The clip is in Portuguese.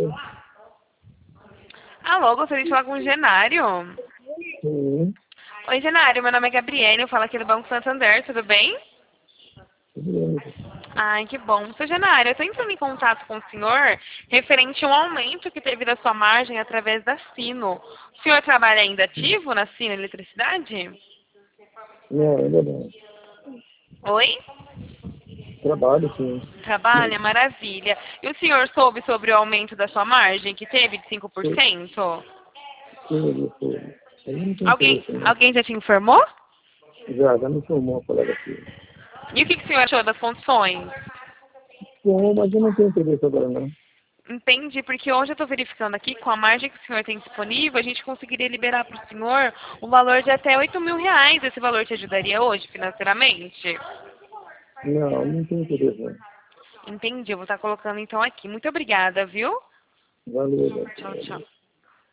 Alô, gostaria de falar com o Genário. Sim, Oi, Genário, meu nome é Gabriele, eu falo aqui do Banco Santander, tudo bem? tudo bem. Ai, que bom. Seu Genário, eu estou entrando em contato com o senhor referente a um aumento que teve da sua margem através da Sino. O senhor trabalha ainda ativo na Sino Eletricidade? Não, ainda não. Oi? Trabalho, sim. Trabalha? Maravilha. E o senhor soube sobre o aumento da sua margem, que teve de Sim, 5%? sim. Aí não tem interesse, não. Alguém já te informou? Já me informou a colega aqui. E o que o senhor achou das condições? Bom, mas eu não tenho interesse agora, não. Entendi, porque hoje eu estou verificando aqui, com a margem que o senhor tem disponível, a gente conseguiria liberar para o senhor um valor de até R$ 8.000. Esse valor te ajudaria hoje financeiramente? Não tenho interesse, não. Entendi, eu vou estar colocando então aqui. Muito obrigada, viu? Valeu, Tchau, tchau. valeu.